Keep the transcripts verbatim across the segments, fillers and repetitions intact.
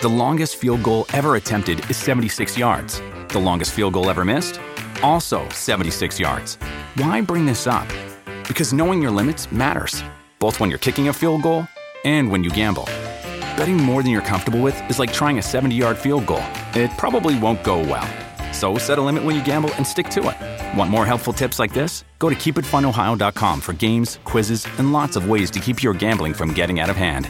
The longest field goal ever attempted is seventy-six yards. The longest field goal ever missed? Also seventy-six yards. Why bring this up? Because knowing your limits matters, both when you're kicking a field goal and when you gamble. Betting more than you're comfortable with is like trying a seventy-yard field goal. It probably won't go well. So set a limit when you gamble and stick to it. Want more helpful tips like this? Go to keep it fun ohio dot com for games, quizzes, and lots of ways to keep your gambling from getting out of hand.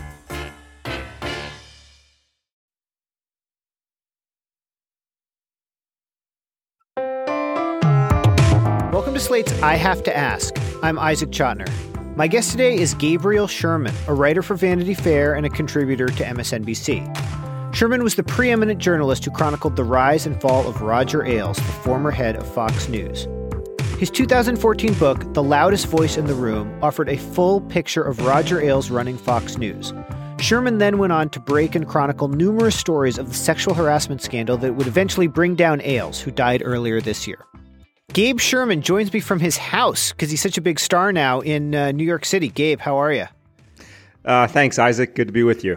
Welcome to Slate's I Have to Ask. I'm Isaac Chotiner. My guest today is Gabriel Sherman, a writer for Vanity Fair and a contributor to M S N B C. Sherman was the preeminent journalist who chronicled the rise and fall of Roger Ailes, the former head of Fox News. His two thousand fourteen book, The Loudest Voice in the Room, offered a full picture of Roger Ailes running Fox News. Sherman then went on to break and chronicle numerous stories of the sexual harassment scandal that would eventually bring down Ailes, who died earlier this year. Gabe Sherman joins me from his house because he's such a big star now in uh, New York City. Gabe, how are you? Uh, thanks, Isaac. Good to be with you.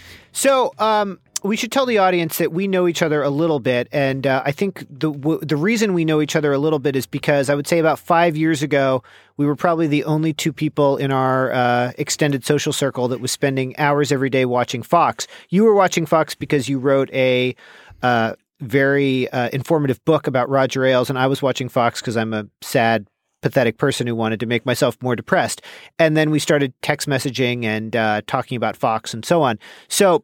So um, we should tell the audience that we know each other a little bit. And uh, I think the w- the reason we know each other a little bit is because I would say about five years ago, we were probably the only two people in our uh, extended social circle that was spending hours every day watching Fox. You were watching Fox because you wrote a uh, very uh, informative book about Roger Ailes, and I was watching Fox because I'm a sad, pathetic person who wanted to make myself more depressed. And then we started text messaging and uh, talking about Fox and so on. So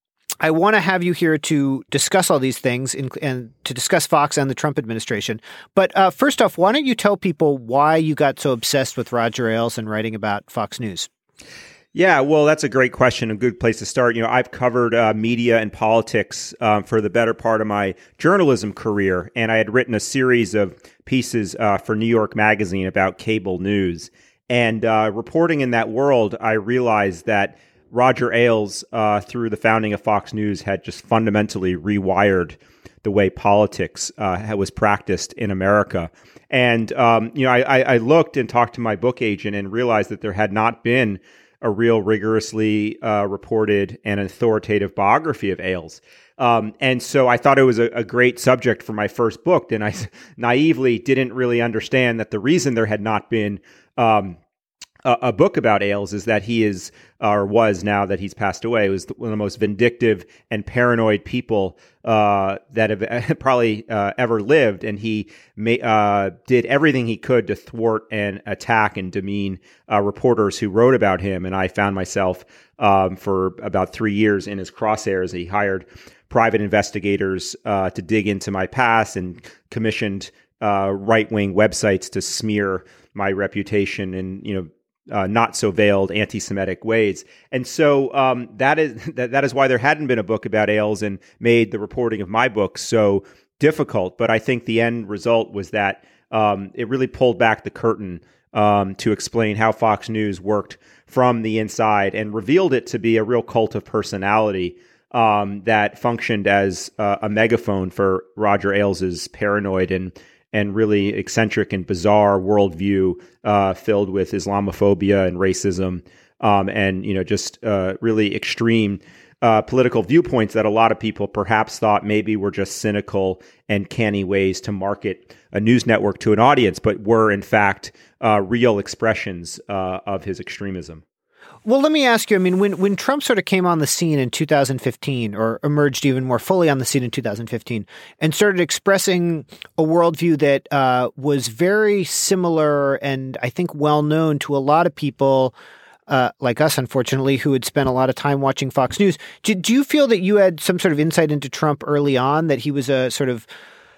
I want to have you here to discuss all these things in, and to discuss Fox and the Trump administration. But uh, first off, why don't you tell people why you got so obsessed with Roger Ailes and writing about Fox News? Yeah, well, that's a great question, a good place to start. You know, I've covered uh, media and politics um, for the better part of my journalism career, and I had written a series of pieces uh, for New York Magazine about cable news. And uh, reporting in that world, I realized that Roger Ailes, uh, through the founding of Fox News, had just fundamentally rewired the way politics uh, was practiced in America. And, um, you know, I, I looked and talked to my book agent and realized that there had not been a real rigorously uh, reported and authoritative biography of Ailes. Um, and so I thought it was a, a great subject for my first book. And I naively didn't really understand that the reason there had not been um, a, a book about Ailes is that he is, or was now that he's passed away, was one of the most vindictive and paranoid people uh, that have probably uh, ever lived. And he may, uh, did everything he could to thwart and attack and demean uh, reporters who wrote about him. And I found myself um, for about three years in his crosshairs. He hired private investigators uh, to dig into my past and commissioned uh, right-wing websites to smear my reputation and, you know, Uh, not so veiled anti-Semitic ways. And so um, that is that, that is why there hadn't been a book about Ailes and made the reporting of my book so difficult. But I think the end result was that um, it really pulled back the curtain um, to explain how Fox News worked from the inside and revealed it to be a real cult of personality um, that functioned as uh, a megaphone for Roger Ailes' paranoid and and really eccentric and bizarre worldview uh, filled with Islamophobia and racism um, and, you know, just uh, really extreme uh, political viewpoints that a lot of people perhaps thought maybe were just cynical and canny ways to market a news network to an audience, but were in fact uh, real expressions uh, of his extremism. Well, let me ask you, I mean, when, when Trump sort of came on the scene in two thousand fifteen, or emerged even more fully on the scene in two thousand fifteen, and started expressing a worldview that uh, was very similar and I think well known to a lot of people uh, like us, unfortunately, who had spent a lot of time watching Fox News. Do, do you feel that you had some sort of insight into Trump early on, that he was a sort of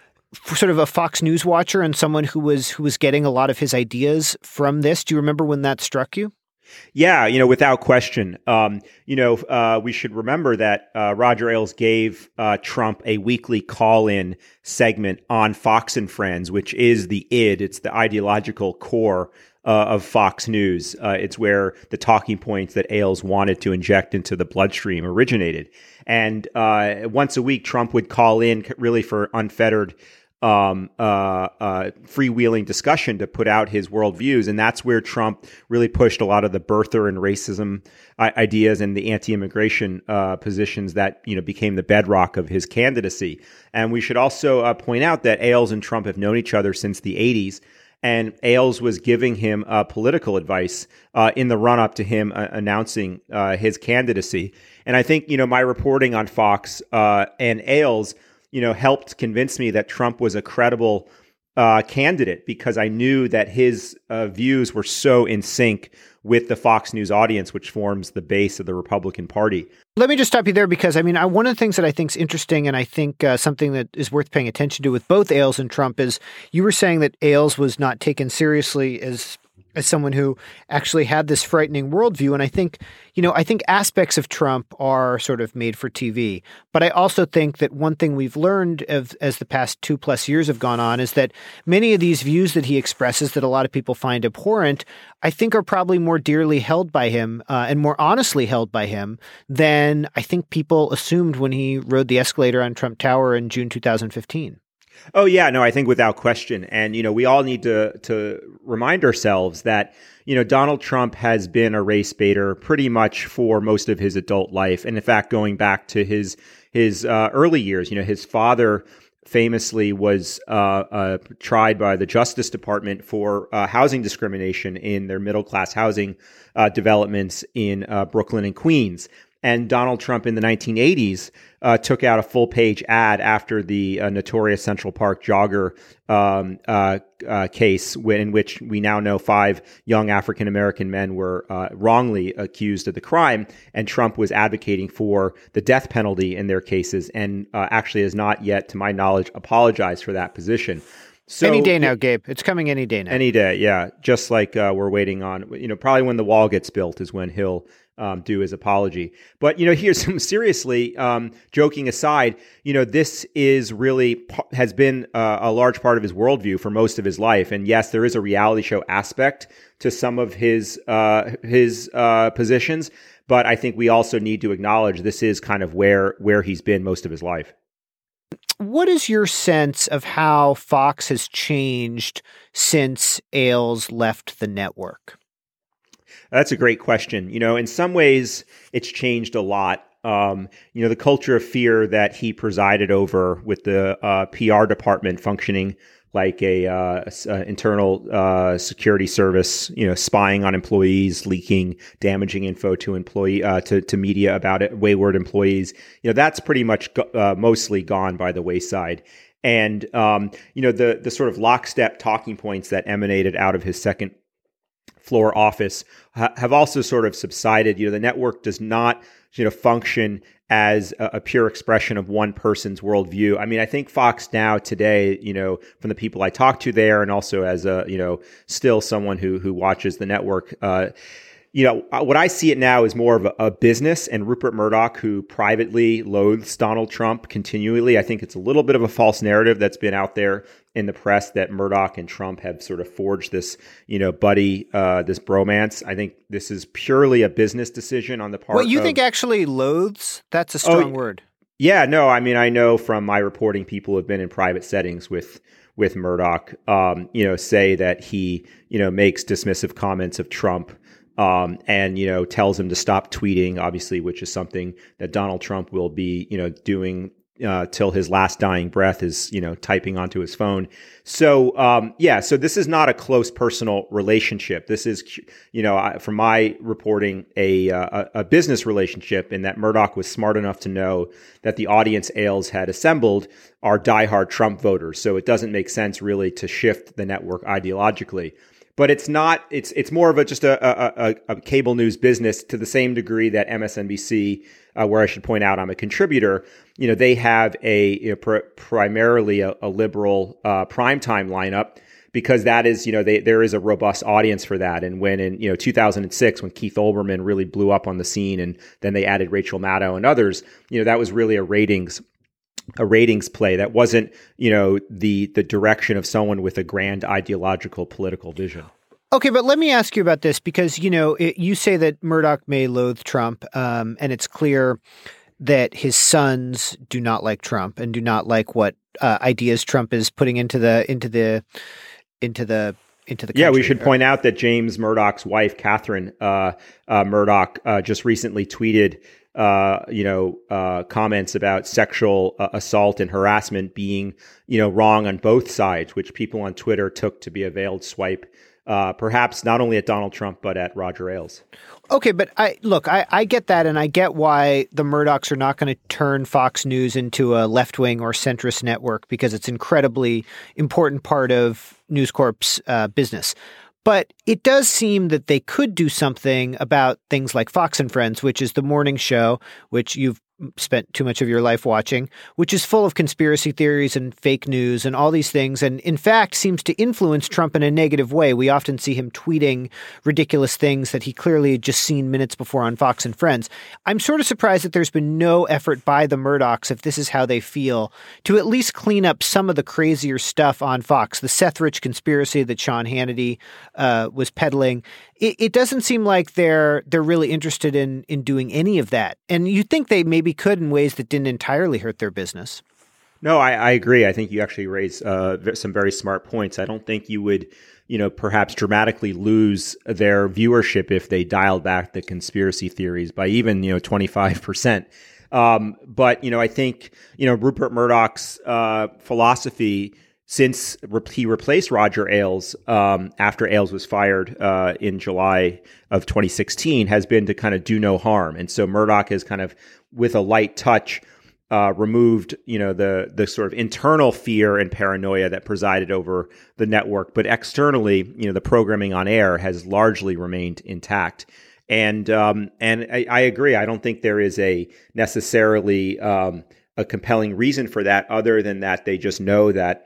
sort of a Fox News watcher and someone who was who was getting a lot of his ideas from this? Do you remember when that struck you? Yeah, you know, without question. Um, you know, uh, we should remember that uh, Roger Ailes gave uh, Trump a weekly call-in segment on Fox and Friends, which is the id. It's the ideological core uh, of Fox News. Uh, it's where the talking points that Ailes wanted to inject into the bloodstream originated. And uh, once a week, Trump would call in really for unfettered um, uh, uh, freewheeling discussion to put out his worldviews. And that's where Trump really pushed a lot of the birther and racism uh, ideas and the anti-immigration uh, positions that, you know, became the bedrock of his candidacy. And we should also uh, point out that Ailes and Trump have known each other since the eighties. And Ailes was giving him uh, political advice uh, in the run-up to him uh, announcing uh, his candidacy. And I think, you know, my reporting on Fox uh, and Ailes, you know, helped convince me that Trump was a credible uh, candidate, because I knew that his uh, views were so in sync with the Fox News audience, which forms the base of the Republican Party. Let me just stop you there, because, I mean, I, one of the things that I think is interesting, and I think uh, something that is worth paying attention to with both Ailes and Trump, is you were saying that Ailes was not taken seriously as as someone who actually had this frightening worldview. And I think, you know, I think aspects of Trump are sort of made for T V. But I also think that one thing we've learned of, as the past two plus years have gone on, is that many of these views that he expresses that a lot of people find abhorrent, I think are probably more dearly held by him uh, and more honestly held by him than I think people assumed when he rode the escalator on Trump Tower in June two thousand fifteen. Oh, yeah, no, I think without question. And, you know, we all need to to remind ourselves that, you know, Donald Trump has been a race baiter pretty much for most of his adult life. And in fact, going back to his his uh, early years, you know, his father famously was uh, uh, tried by the Justice Department for uh, housing discrimination in their middle class housing uh, developments in uh, Brooklyn and Queens. And Donald Trump in the nineteen eighties uh, took out a full-page ad after the uh, notorious Central Park jogger um, uh, uh, case, in which we now know five young African-American men were uh, wrongly accused of the crime. And Trump was advocating for the death penalty in their cases, and uh, actually has not yet, to my knowledge, apologized for that position. So, any day now, Gabe. It's coming any day now. Any day, yeah. Just like uh, we're waiting on, you know, probably when the wall gets built is when he'll um, do his apology. But, you know, here's some seriously, um, joking aside, you know, this is really, has been uh, a large part of his worldview for most of his life. And yes, there is a reality show aspect to some of his, uh, his uh, positions. But I think we also need to acknowledge this is kind of where, where he's been most of his life. What is your sense of how Fox has changed since Ailes left the network? That's a great question. You know, in some ways, it's changed a lot. Um, you know, the culture of fear that he presided over with the uh, P R department functioning like a, uh, a internal uh, security service, you know, spying on employees, leaking damaging info to employee uh, to to media about it, wayward employees. You know, that's pretty much go- uh, mostly gone by the wayside. And um, you know, the the sort of lockstep talking points that emanated out of his second floor office ha- have also sort of subsided. You know, the network does not, you know, function as a, a pure expression of one person's worldview. I mean, I think Fox now today, you know, from the people I talk to there, and also as a, you know, still someone who who watches the network, uh, you know, what I see it now is more of a, a business. And Rupert Murdoch, who privately loathes Donald Trump continually, I think it's a little bit of a false narrative that's been out there in the press that Murdoch and Trump have sort of forged this, you know, buddy, uh, this bromance. I think this is purely a business decision on the part of... What you think actually loathes? That's a strong oh, word. Yeah, no, I mean, I know from my reporting, people who have been in private settings with with Murdoch, um, you know, say that he, you know, makes dismissive comments of Trump. Um, and, you know, tells him to stop tweeting, obviously, which is something that Donald Trump will be, you know, doing uh, till his last dying breath is, you know, typing onto his phone. So, um, yeah, so this is not a close personal relationship. This is, you know, from my reporting, a, a, a business relationship, in that Murdoch was smart enough to know that the audience Ailes had assembled are diehard Trump voters. So it doesn't make sense really to shift the network ideologically. But it's not, it's it's more of a just a, a, a cable news business, to the same degree that M S N B C, uh, where I should point out I'm a contributor, you know, they have a, you know, pr- primarily a, a liberal uh, primetime lineup, because that is, you know, they, there is a robust audience for that. And when in, you know, two thousand six, when Keith Olbermann really blew up on the scene, and then they added Rachel Maddow and others, you know, that was really a ratings a ratings play. That wasn't, you know, the the direction of someone with a grand ideological political vision. Okay, but let me ask you about this, because, you know, it, you say that Murdoch may loathe Trump, um, and it's clear that his sons do not like Trump and do not like what uh, ideas Trump is putting into the into the into the into the country. Yeah, we should point out that James Murdoch's wife, Catherine uh, uh, Murdoch, uh, just recently tweeted, uh, you know, uh, comments about sexual uh, assault and harassment being, you know, wrong on both sides, which people on Twitter took to be a veiled swipe, uh, perhaps not only at Donald Trump but at Roger Ailes. Okay, but I look, I, I get that, and I get why the Murdochs are not going to turn Fox News into a left-wing or centrist network, because it's an incredibly important part of News Corp's uh, business. But it does seem that they could do something about things like Fox and Friends, which is the morning show, which you've spent too much of your life watching, which is full of conspiracy theories and fake news and all these things, and in fact seems to influence Trump in a negative way. We often see him tweeting ridiculous things that he clearly had just seen minutes before on Fox and Friends. I'm sort of surprised that there's been no effort by the Murdochs, if this is how they feel, to at least clean up some of the crazier stuff on Fox. The Seth Rich conspiracy that Sean Hannity uh, was peddling. It, it doesn't seem like they're they're really interested in in doing any of that. And you'd think they maybe could in ways that didn't entirely hurt their business. No, I, I agree. I think you actually raise uh, some very smart points. I don't think you would, you know, perhaps dramatically lose their viewership if they dialed back the conspiracy theories by even, you know, twenty-five percent. Um, but, you know, I think, you know, Rupert Murdoch's uh, philosophy, since he replaced Roger Ailes um, after Ailes was fired uh, in July of twenty sixteen, has been to kind of do no harm. And so Murdoch has kind of, with a light touch, uh, removed, you know, the the sort of internal fear and paranoia that presided over the network. But externally, you know, the programming on air has largely remained intact. And um, and I, I agree. I don't think there is a necessarily um, a compelling reason for that, other than that they just know that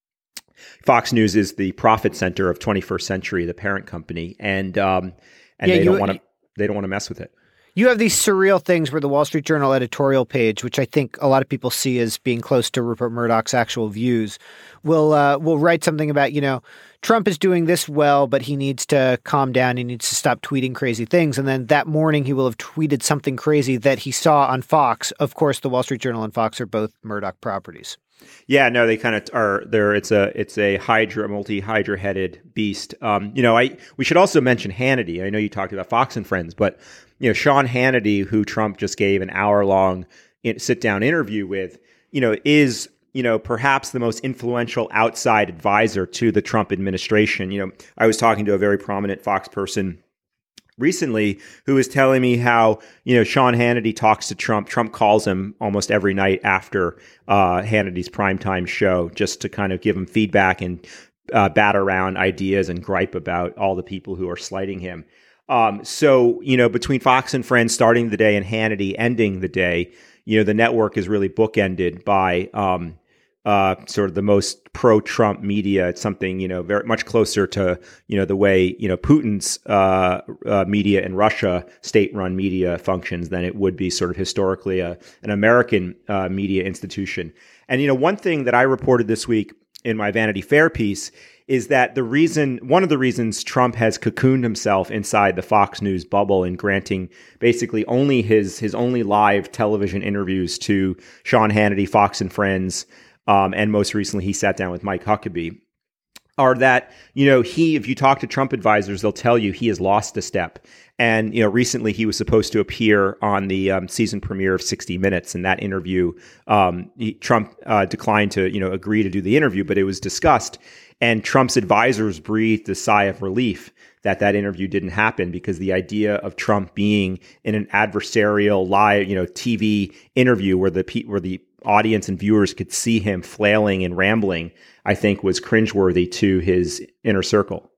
Fox News is the profit center of twenty-first century, the parent company, and um, and yeah, they you, don't want to they don't want to mess with it. You have these surreal things where the Wall Street Journal editorial page, which I think a lot of people see as being close to Rupert Murdoch's actual views, will uh, will write something about, you know, Trump is doing this well, but he needs to calm down. He needs to stop tweeting crazy things. And then that morning he will have tweeted something crazy that he saw on Fox. Of course, the Wall Street Journal and Fox are both Murdoch properties. Yeah, no, they kind of are there. It's a it's a hydra, multi hydra headed beast. Um, you know, I we should also mention Hannity. I know you talked about Fox and Friends, but you know, Sean Hannity, who Trump just gave an hour long sit down interview with, you know, is you know perhaps the most influential outside advisor to the Trump administration. You know, I was talking to a very prominent Fox person recently who was telling me how, you know, Sean Hannity talks to Trump. Trump calls him almost every night after uh, Hannity's primetime show just to kind of give him feedback and uh, bat around ideas and gripe about all the people who are slighting him. Um, so, you know, between Fox and Friends starting the day and Hannity ending the day, you know, the network is really bookended by um, uh, sort of the most pro-Trump media. It's something, you know, very much closer to, you know, the way, you know, Putin's uh, uh, media in Russia, state-run media functions than it would be sort of historically a, an American uh, media institution. And, you know, one thing that I reported this week in my Vanity Fair piece is that the reason, one of the reasons Trump has cocooned himself inside the Fox News bubble in granting basically only his his only live television interviews to Sean Hannity, Fox and Friends, um, and most recently he sat down with Mike Huckabee, are that, you know, he, if you talk to Trump advisors, they'll tell you he has lost a step. And, you know, recently he was supposed to appear on the um, season premiere of sixty minutes. And that interview, um, he, Trump uh, declined to, you know, agree to do the interview, but it was discussed. And Trump's advisors breathed a sigh of relief that that interview didn't happen, because the idea of Trump being in an adversarial live, you know, T V interview where the pe- where the audience and viewers could see him flailing and rambling, I think was cringeworthy to his inner circle.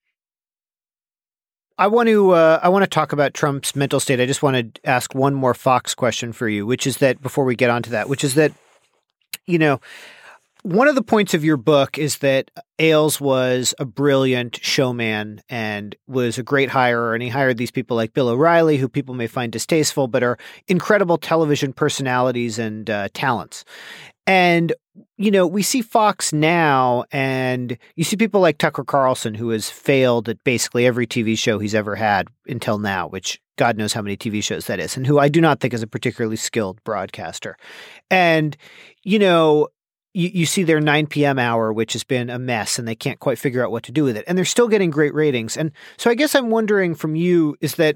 I want to uh, I want to talk about Trump's mental state. I just want to ask one more Fox question for you, which is that before we get onto that, which is that, you know, one of the points of your book is that Ailes was a brilliant showman and was a great hirer, and he hired these people like Bill O'Reilly, who people may find distasteful, but are incredible television personalities and uh, talents. And, you know, we see Fox now, and you see people like Tucker Carlson, who has failed at basically every T V show he's ever had until now, which God knows how many T V shows that is, and who I do not think is a particularly skilled broadcaster. And, you know, you, you see their nine p.m. hour, which has been a mess, and they can't quite figure out what to do with it. And they're still getting great ratings. And so I guess I'm wondering from you is that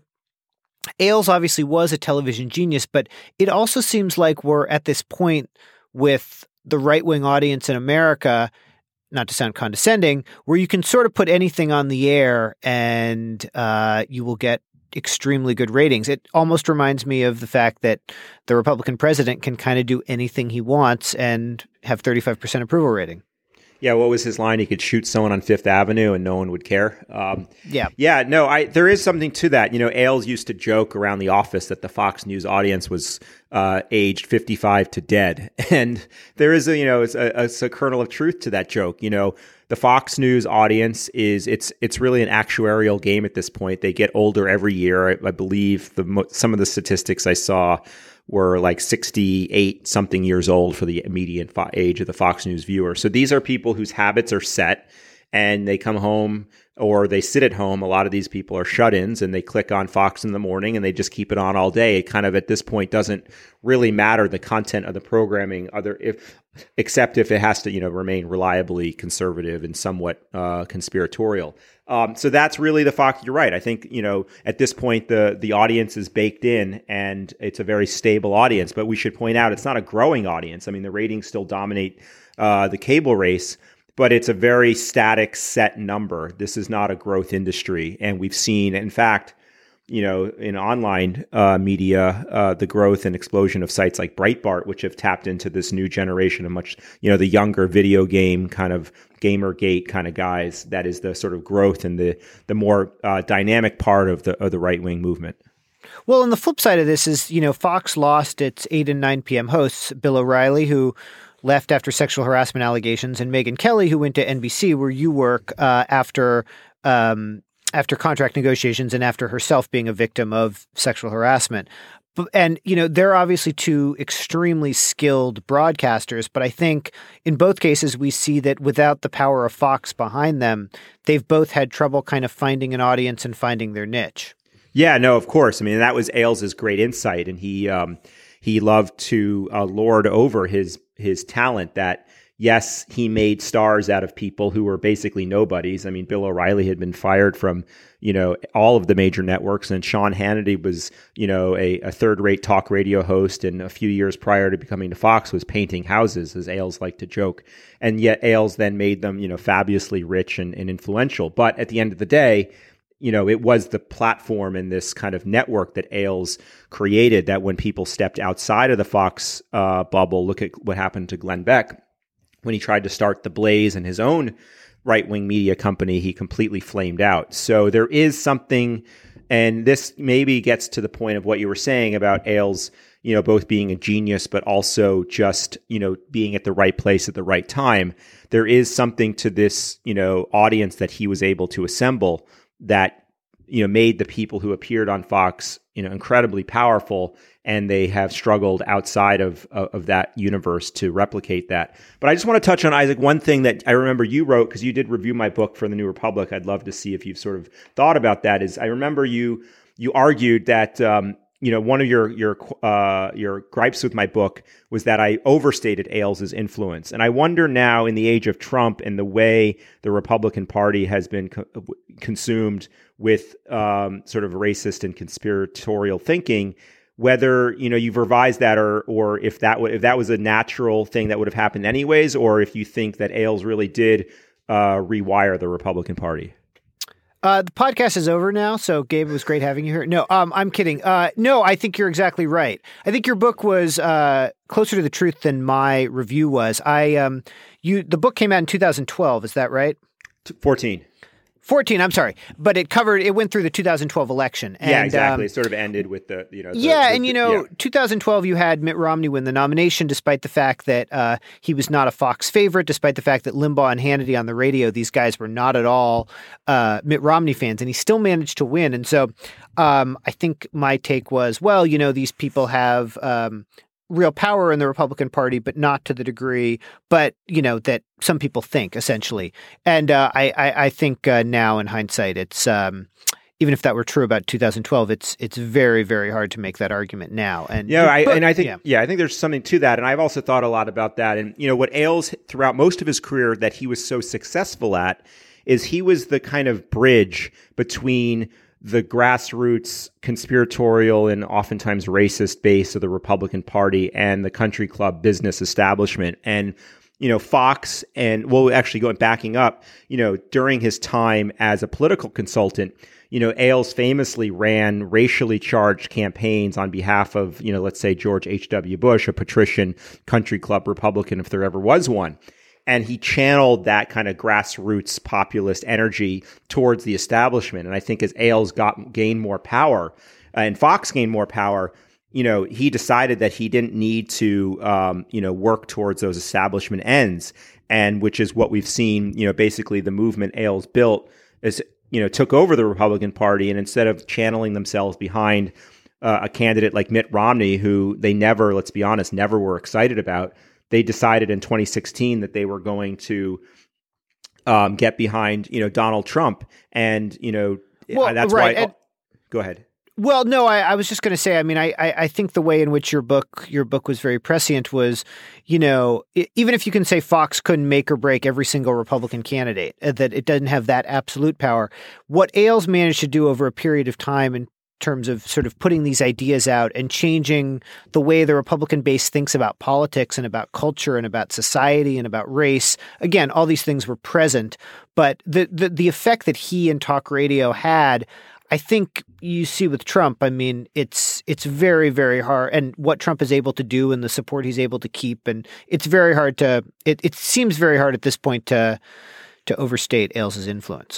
Ailes obviously was a television genius, but it also seems like we're at this point with the right-wing audience in America, not to sound condescending, where you can sort of put anything on the air and uh, you will get extremely good ratings. It almost reminds me of the fact that the Republican president can kind of do anything he wants and have thirty-five percent approval rating. Yeah, what was his line? He could shoot someone on Fifth Avenue and no one would care. Um, yeah. Yeah, no, I there is something to that. You know, Ailes used to joke around the office that the Fox News audience was uh, aged fifty-five to dead. And there is a, you know, it's a, it's a kernel of truth to that joke. You know, the Fox News audience is, it's it's really an actuarial game at this point. They get older every year. I, I believe the some of the statistics I saw were like sixty-eight something years old for the median fo- age of the Fox News viewer. So these are people whose habits are set and they come home or they sit at home. A lot of these people are shut-ins and they click on Fox in the morning and they just keep it on all day. It kind of at this point doesn't really matter the content of the programming other if except if it has to, you know, remain reliably conservative and somewhat uh, conspiratorial. Um, so that's really the Fox. You're right. I think, you know, at this point, the the audience is baked in and it's a very stable audience. But we should point out it's not a growing audience. I mean, the ratings still dominate uh, the cable race, but it's a very static set number. This is not a growth industry. And we've seen, in fact, you know, in online uh, media, uh, the growth and explosion of sites like Breitbart, which have tapped into this new generation of much, you know, the younger video game kind of Gamergate kind of guys. That is the sort of growth and the the more uh, dynamic part of the of the right wing movement. Well, and the flip side of this is, you know, Fox lost its eight and nine p.m. hosts, Bill O'Reilly, who left after sexual harassment allegations, and Megyn Kelly, who went to N B C, where you work, uh, after um, after contract negotiations and after herself being a victim of sexual harassment. And, you know, they're obviously two extremely skilled broadcasters, but I think in both cases we see that without the power of Fox behind them, they've both had trouble kind of finding an audience and finding their niche. Yeah, no, of course. I mean, that was Ailes' great insight, and he um, he loved to uh, lord over his his talent that, yes, he made stars out of people who were basically nobodies. I mean, Bill O'Reilly had been fired from, you know, all of the major networks, and Sean Hannity was, you know, a, a third-rate talk radio host, and a few years prior to becoming to Fox was painting houses, as Ailes liked to joke. And yet Ailes then made them, you know, fabulously rich and, and influential. But at the end of the day, you know, it was the platform and this kind of network that Ailes created that when people stepped outside of the Fox uh, bubble, look at what happened to Glenn Beck. When he tried to start The Blaze and his own right-wing media company, he completely flamed out. So there is something, and this maybe gets to the point of what you were saying about Ailes, you know, both being a genius, but also just, you know, being at the right place at the right time. There is something to this, you know, audience that he was able to assemble that, you know, made the people who appeared on Fox, you know, incredibly powerful, and they have struggled outside of, of of that universe to replicate that. But I just want to touch on, Isaac, one thing that I remember you wrote, because you did review my book for the New Republic. I'd love to see if you've sort of thought about that. Is I remember you you argued that um, you know, one of your your uh, your gripes with my book was that I overstated Ailes' influence. And I wonder now, in the age of Trump and the way the Republican Party has been co- consumed with um, sort of racist and conspiratorial thinking, whether, you know, you've revised that, or or if that w- if that was a natural thing that would have happened anyways, or if you think that Ailes really did uh, rewire the Republican Party. Uh, the podcast is over now, so Gabe, it was great having you here. No, um, I'm kidding. Uh, no, I think you're exactly right. I think your book was uh, closer to the truth than my review was. I um, you the book came out in two thousand twelve. Is that right? fourteen. fourteen, I'm sorry. But it covered, it went through the two thousand twelve election. And, yeah, exactly. Um, it sort of ended with the, you know. The, yeah, the, and you know, yeah. two thousand twelve, you had Mitt Romney win the nomination, despite the fact that uh, he was not a Fox favorite, despite the fact that Limbaugh and Hannity on the radio, these guys were not at all uh, Mitt Romney fans, and he still managed to win. And so um, I think my take was, well, you know, these people have um, real power in the Republican Party, but not to the degree, but, you know, that some people think, essentially. And uh, I, I, I think uh, now in hindsight, it's um, even if that were true about two thousand twelve, it's it's very, very hard to make that argument now. And yeah, I, but, and I think yeah. yeah, I think there's something to that. And I've also thought a lot about that. And you know, what Ailes throughout most of his career that he was so successful at is he was the kind of bridge between the grassroots conspiratorial and oftentimes racist base of the Republican Party and the country club business establishment. And you know, Fox and, well, actually going backing up, you know, during his time as a political consultant, you know, Ailes famously ran racially charged campaigns on behalf of, you know, let's say George H W. Bush, a patrician country club Republican, if there ever was one. And he channeled that kind of grassroots populist energy towards the establishment. And I think as Ailes got gained more power uh, and Fox gained more power, you know, he decided that he didn't need to, um, you know, work towards those establishment ends, and which is what we've seen, you know, basically the movement Ailes built is, you know, took over the Republican Party. And instead of channeling themselves behind uh, a candidate like Mitt Romney, who they never, let's be honest, never were excited about, they decided in twenty sixteen that they were going to um, get behind, you know, Donald Trump. And, you know, well, that's right. why. And- oh, go ahead. Well, no, I, I was just going to say, I mean, I, I, I think the way in which your book your book was very prescient was, you know, it, even if you can say Fox couldn't make or break every single Republican candidate, uh, that it doesn't have that absolute power, what Ailes managed to do over a period of time in terms of sort of putting these ideas out and changing the way the Republican base thinks about politics and about culture and about society and about race. Again, all these things were present, but the the, the effect that he and talk radio had, I think you see with Trump, I mean, it's it's very, very hard. And what Trump is able to do and the support he's able to keep. And it's very hard to, it, it seems very hard at this point to to overstate Ailes' influence.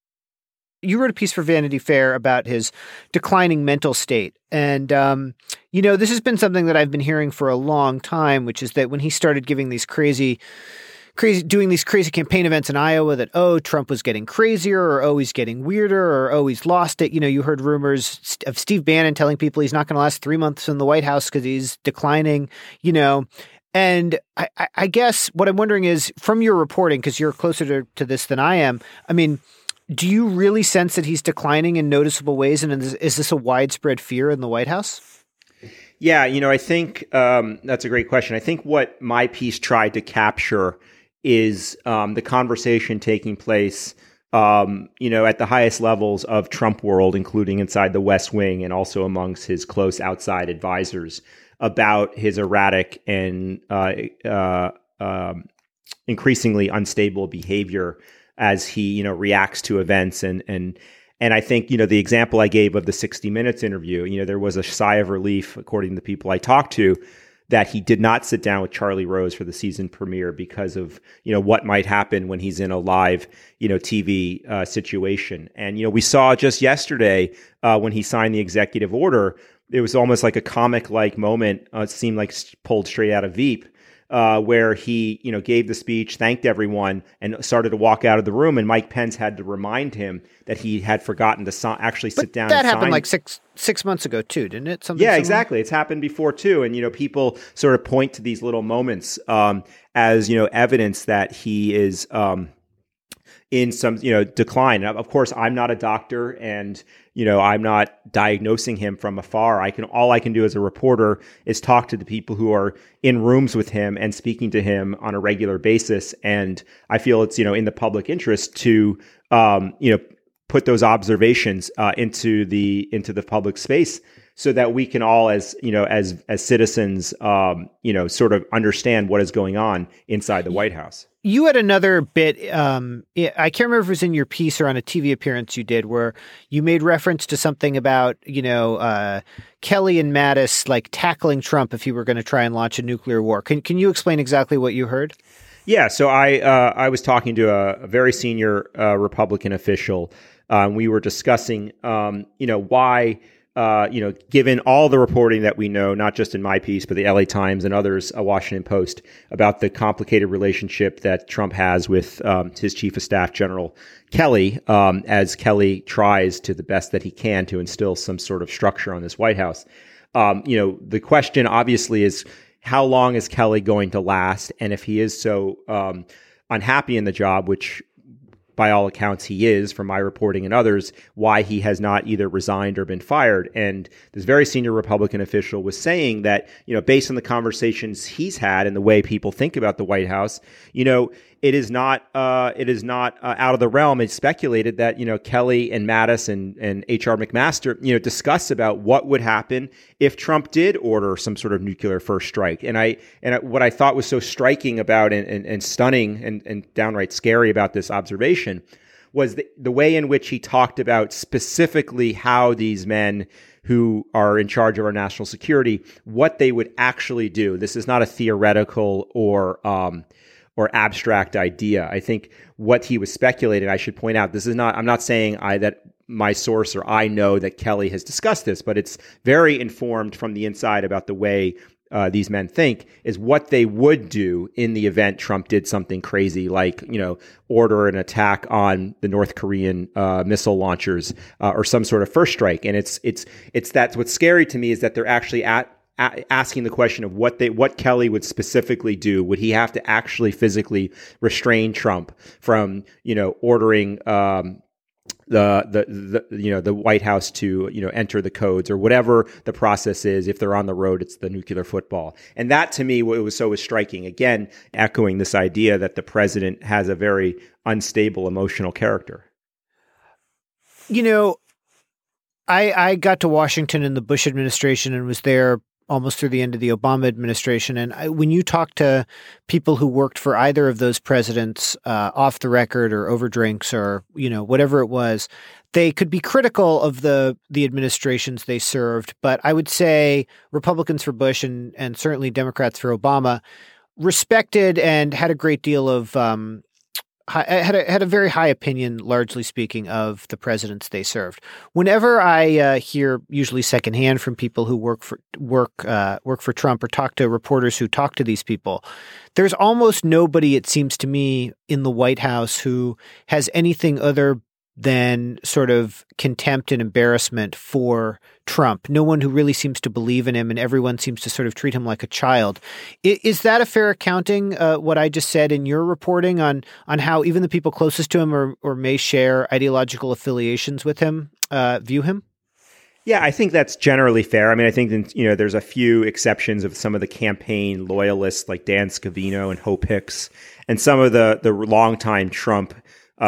You wrote a piece for Vanity Fair about his declining mental state. And, um, you know, this has been something that I've been hearing for a long time, which is that when he started giving these crazy Crazy doing these crazy campaign events in Iowa that, oh, Trump was getting crazier, or oh, he's getting weirder, or oh, he's lost it. You know, you heard rumors of Steve Bannon telling people he's not going to last three months in the White House because he's declining, you know. And I, I guess what I'm wondering is, from your reporting, because you're closer to, to this than I am, I mean, do you really sense that he's declining in noticeable ways? And is, is this a widespread fear in the White House? Yeah, you know, I think um, that's a great question. I think what my piece tried to capture is um, the conversation taking place, um, you know, at the highest levels of Trump world, including inside the West Wing and also amongst his close outside advisors, about his erratic and uh, uh, um, increasingly unstable behavior as he, you know, reacts to events. And and and I think, you know, the example I gave of the sixty minutes interview, you know, there was a sigh of relief, according to the people I talked to, that he did not sit down with Charlie Rose for the season premiere because of, you know, what might happen when he's in a live, you know, T V uh, situation. And, you know, we saw just yesterday uh, when he signed the executive order, it was almost like a comic-like moment. Uh, it seemed like pulled straight out of Veep, uh, where he, you know, gave the speech, thanked everyone, and started to walk out of the room. And Mike Pence had to remind him that he had forgotten to so- actually sit but down. That and happened sign. like six six months ago too, didn't it? Something yeah, similar? Exactly. It's happened before too. And, you know, people sort of point to these little moments um, as, you know, evidence that he is um, in some, you know, decline. Of course, I'm not a doctor, and, you know, I'm not diagnosing him from afar. I can, all I can do as a reporter is talk to the people who are in rooms with him and speaking to him on a regular basis. And I feel it's, you know, in the public interest to, um, you know, put those observations uh, into the into the public space, so that we can all, as you know, as as citizens, um, you know, sort of understand what is going on inside the White House. You had another bit, um, I can't remember if it was in your piece or on a T V appearance you did, where you made reference to something about, you know, uh, Kelly and Mattis like tackling Trump if he were going to try and launch a nuclear war. Can can you explain exactly what you heard? Yeah, so I uh, I was talking to a, a very senior uh, Republican official. Um, we were discussing, um, you know, why, uh, you know, given all the reporting that we know, not just in my piece, but the L A Times and others, uh, Washington Post, about the complicated relationship that Trump has with um, his chief of staff, General Kelly, um, as Kelly tries to the best that he can to instill some sort of structure on this White House. Um, you know, the question obviously is, how long is Kelly going to last? And if he is so um, unhappy in the job, which by all accounts he is, from my reporting and others, why he has not either resigned or been fired. And this very senior Republican official was saying that, you know, based on the conversations he's had and the way people think about the White House, you know, it is not uh, it is not uh, out of the realm. It's speculated that, you know, Kelly and Mattis and, and H R McMaster, you know, discuss about what would happen if Trump did order some sort of nuclear first strike. And I and what I thought was so striking about and, and, and stunning and, and downright scary about this observation was the, the way in which he talked about specifically how these men who are in charge of our national security, what they would actually do. This is not a theoretical or um, or abstract idea. I think what he was speculating, I should point out, this is not, I'm not saying I that my source or I know that Kelly has discussed this, but it's very informed from the inside about the way uh, these men think, is what they would do in the event Trump did something crazy, like, you know, order an attack on the North Korean uh, missile launchers uh, or some sort of first strike. And it's, it's, it's that's what's scary to me, is that they're actually at, asking the question of what they, what Kelly would specifically do. Would he have to actually physically restrain Trump from, you know, ordering um, the, the, the, you know, the White House to, you know, enter the codes or whatever the process is? If they're on the road, it's the nuclear football. And that, to me, what was so was striking. Again, echoing this idea that the president has a very unstable emotional character. You know, I, I got to Washington in the Bush administration and was there almost through the end of the Obama administration. And I, when you talk to people who worked for either of those presidents, uh, off the record or over drinks or, you know, whatever it was, they could be critical of the the administrations they served. But I would say Republicans for Bush and, and certainly Democrats for Obama respected and had a great deal of um, I had a, had a very high opinion, largely speaking, of the presidents they served. Whenever I uh, hear, usually secondhand, from people who work for work uh, work for Trump or talk to reporters who talk to these people, there's almost nobody, it seems to me, in the White House who has anything other than sort of contempt and embarrassment for Trump. No one who really seems to believe in him, and everyone seems to sort of treat him like a child. Is, is that a fair accounting, uh, what I just said in your reporting on on how even the people closest to him or, or may share ideological affiliations with him uh, view him? Yeah, I think that's generally fair. I mean, I think, you know, there's a few exceptions of some of the campaign loyalists like Dan Scavino and Hope Hicks, and some of the the longtime Trump uh,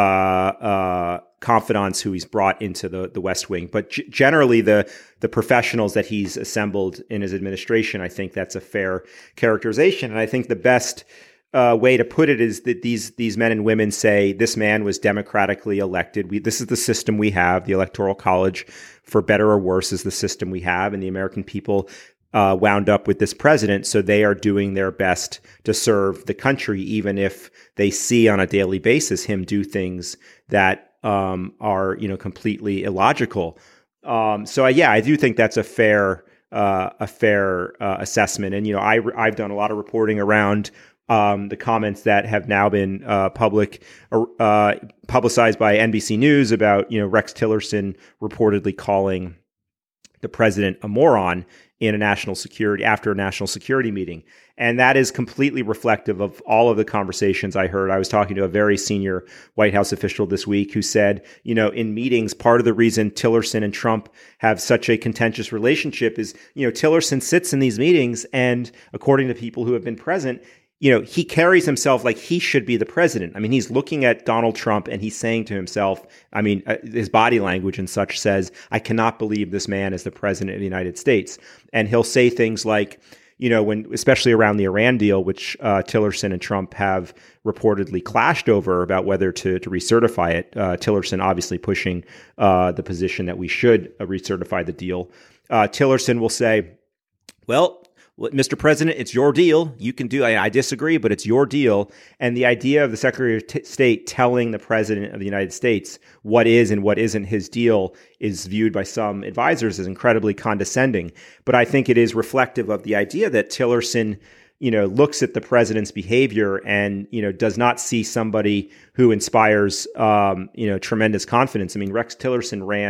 uh, confidants who he's brought into the, the West Wing. But g- generally, the the professionals that he's assembled in his administration, I think that's a fair characterization. And I think the best uh, way to put it is that these these men and women say this man was democratically elected. We, this is the system we have. The Electoral College, for better or worse, is the system we have. And the American people Uh, wound up with this president, so they are doing their best to serve the country, even if they see on a daily basis him do things that um, are, you know, completely illogical. Um, so, uh, yeah, I do think that's a fair uh, a fair uh, assessment. And you know, I I've done a lot of reporting around um, the comments that have now been uh, public uh, publicized by N B C News about, you know, Rex Tillerson reportedly calling the president a moron in a national security after a national security meeting. And that is completely reflective of all of the conversations I heard. I was talking to a very senior White House official this week who said, you know, in meetings, part of the reason Tillerson and Trump have such a contentious relationship is, you know, Tillerson sits in these meetings and, according to people who have been present, you know, he carries himself like he should be the president. I mean, he's looking at Donald Trump and he's saying to himself, I mean, uh, his body language and such says, I cannot believe this man is the president of the United States. And he'll say things like, you know, when, especially around the Iran deal, which uh, Tillerson and Trump have reportedly clashed over about whether to, to recertify it. Uh, Tillerson obviously pushing uh, the position that we should uh, recertify the deal. Uh, Tillerson will say, well, Mister President, it's your deal. You can do, I, I disagree, but it's your deal. And the idea of the Secretary of T- State telling the President of the United States what is and what isn't his deal is viewed by some advisors as incredibly condescending. But I think it is reflective of the idea that Tillerson, you know, looks at the president's behavior and, you know, does not see somebody who inspires, um, you know, tremendous confidence. I mean, Rex Tillerson ran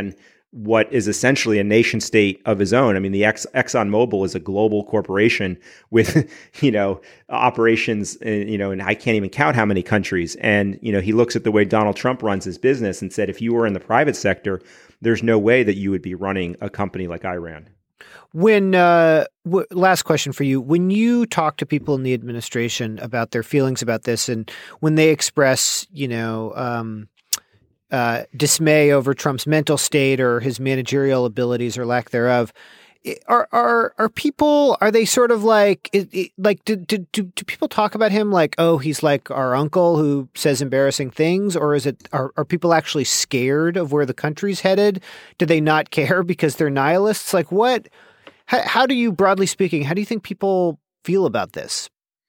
what is essentially a nation state of his own. I mean, the Ex- ExxonMobil is a global corporation with, you know, operations, in, you know, and I can't even count how many countries. And, you know, he looks at the way Donald Trump runs his business and said, if you were in the private sector, there's no way that you would be running a company like I ran. When uh, w- last question for you, when you talk to people in the administration about their feelings about this, and when they express, you know, um, uh, dismay over Trump's mental state or his managerial abilities or lack thereof, are are are people, are they sort of like it, it, like do, do do do people talk about him like, oh, he's like our uncle who says embarrassing things, or is it are are people actually scared of where the country's headed? Do they not care because they're nihilists? Like what? How, how do you, broadly speaking, how do you think people feel about this?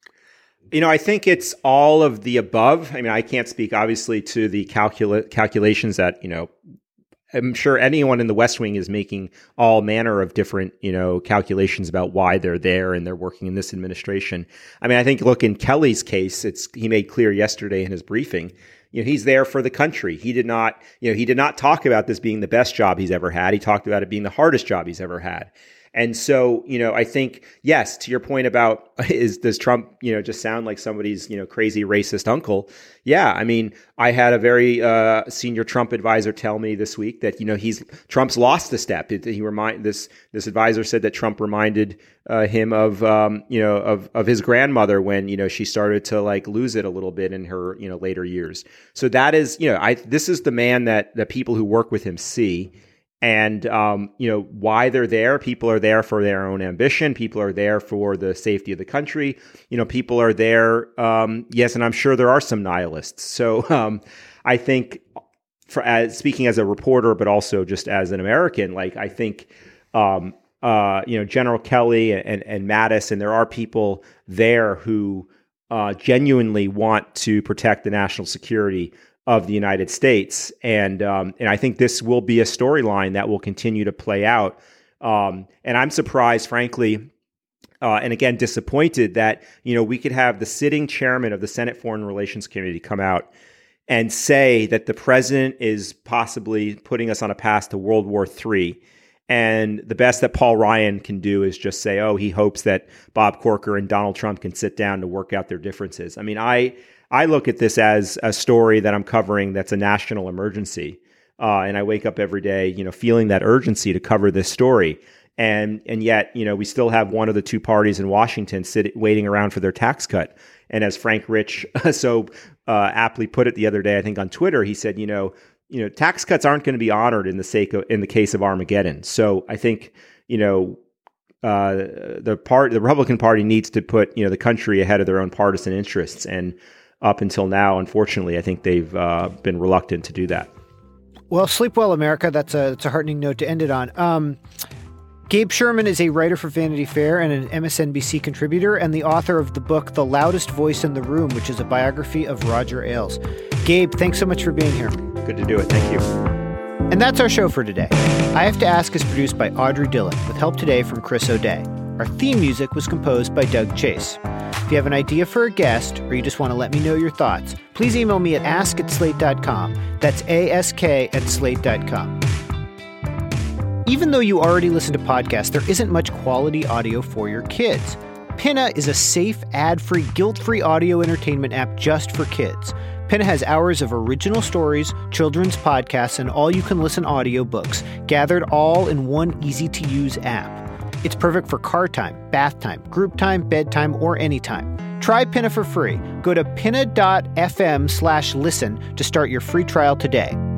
You know, I think it's all of the above. I mean, I can't speak obviously to the calcula- calculations that, you know, I'm sure anyone in the West Wing is making all manner of different, you know, calculations about why they're there and they're working in this administration. I mean, I think, look, in Kelly's case, it's he made clear yesterday in his briefing, you know, he's there for the country. He did not, you know, he did not talk about this being the best job he's ever had. He talked about it being the hardest job he's ever had. And so, you know, I think, yes, to your point about is does Trump, you know, just sound like somebody's, you know, crazy racist uncle? Yeah. I mean, I had a very uh, senior Trump advisor tell me this week that, you know, he's Trump's lost a step. It, he remind this this advisor said that Trump reminded uh, him of, um, you know, of of his grandmother when, you know, she started to like lose it a little bit in her, you know, later years. So that is, you know, I this is the man that that people who work with him see. And, um, you know, why they're there. People are there for their own ambition. People are there for the safety of the country. You know, people are there. Um, yes. And I'm sure there are some nihilists. So um, I think for as speaking as a reporter, but also just as an American, like I think, um, uh, you know, General Kelly and, and Mattis, and there are people there who uh, genuinely want to protect the national security of the United States. And um, and I think this will be a storyline that will continue to play out. Um, and I'm surprised, frankly, uh, and again, disappointed that, you know, we could have the sitting chairman of the Senate Foreign Relations Committee come out and say that the president is possibly putting us on a path to World War Three. And the best that Paul Ryan can do is just say, oh, he hopes that Bob Corker and Donald Trump can sit down to work out their differences. I mean, I... I look at this as a story that I'm covering that's a national emergency. Uh, and I wake up every day, you know, feeling that urgency to cover this story. And and yet, you know, we still have one of the two parties in Washington sitting, waiting around for their tax cut. And as Frank Rich so uh, aptly put it the other day, I think on Twitter, he said, you know, you know, tax cuts aren't going to be honored in the sake of, in the case of Armageddon. So I think, you know, uh, the part, the Republican Party needs to put, you know, the country ahead of their own partisan interests. And up until now, unfortunately, I think they've uh, been reluctant to do that. Well, sleep well, America. That's a, that's a heartening note to end it on. Um, Gabe Sherman is a writer for Vanity Fair and an M S N B C contributor and the author of the book The Loudest Voice in the Room, which is a biography of Roger Ailes. Gabe, thanks so much for being here. Good to do it. Thank you. And that's our show for today. I Have to Ask is produced by Audrey Dillon, with help today from Chris O'Day. Our theme music was composed by Doug Chase. If you have an idea for a guest, or you just want to let me know your thoughts, please email me at ask at slate dot com. That's A S K at slate dot com. Even though you already listen to podcasts, there isn't much quality audio for your kids. Pinna is a safe, ad-free, guilt-free audio entertainment app just for kids. Pinna has hours of original stories, children's podcasts, and all-you-can-listen audiobooks, gathered all in one easy-to-use app. It's perfect for car time, bath time, group time, bedtime, or anytime. Try Pinna for free. Go to pinna dot f m slash listen to start your free trial today.